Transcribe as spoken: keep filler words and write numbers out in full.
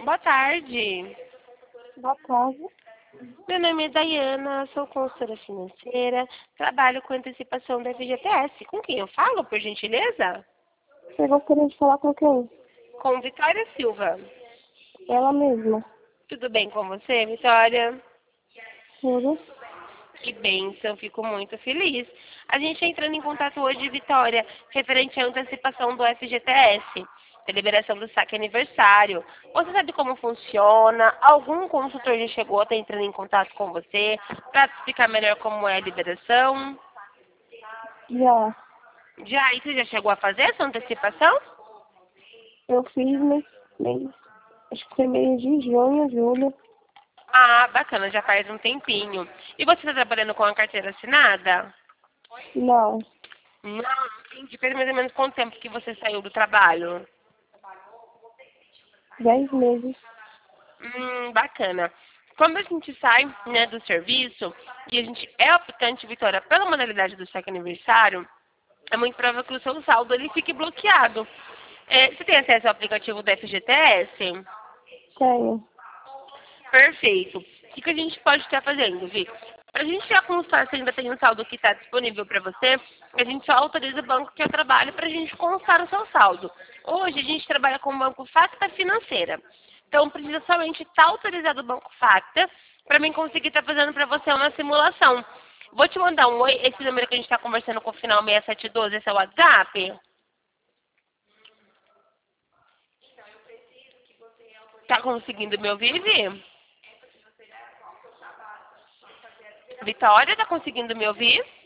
Boa tarde. Boa tarde. Meu nome é Dayana, sou consultora financeira, trabalho com antecipação da F G T S. Com quem eu falo, por gentileza? Você gostaria de falar com quem? Com Vitória Silva. Ela mesma. Tudo bem com você, Vitória? Tudo? Que bênção, fico muito feliz. A gente está entrando em contato hoje, Vitória, referente à antecipação do F G T S, a liberação do saque aniversário. Você sabe como funciona? Algum consultor já chegou a estar entrando em contato com você para explicar melhor como é a liberação? Já. Já, e você já chegou a fazer essa antecipação? Eu fiz mês, mês, acho que foi mês de junho, julho. Ah, bacana, já faz um tempinho. E você está trabalhando com a carteira assinada? Não. Não, entendi. Faz mais ou menos quanto tempo que você saiu do trabalho? Dez meses. Hum, bacana. Quando a gente sai, né, do serviço e a gente é optante, Vitória, pela modalidade do cheque aniversário, é muito provável que o seu saldo ele fique bloqueado. É, você tem acesso ao aplicativo do F G T S? Tenho. Perfeito. O que, que a gente pode estar fazendo, Vi? Para a gente já constar se ainda tem um saldo que está disponível para você, a gente só autoriza o banco que eu trabalho para a gente constar o seu saldo. Hoje a gente trabalha com o Banco Facta Financeira. Então precisa somente estar autorizado o Banco Facta para mim conseguir estar fazendo para você uma simulação. Vou te mandar um oi, esse número que a gente está conversando com o final seis sete um dois, esse é o WhatsApp? Tá conseguindo me ouvir, Vi? Vitória, tá conseguindo me ouvir?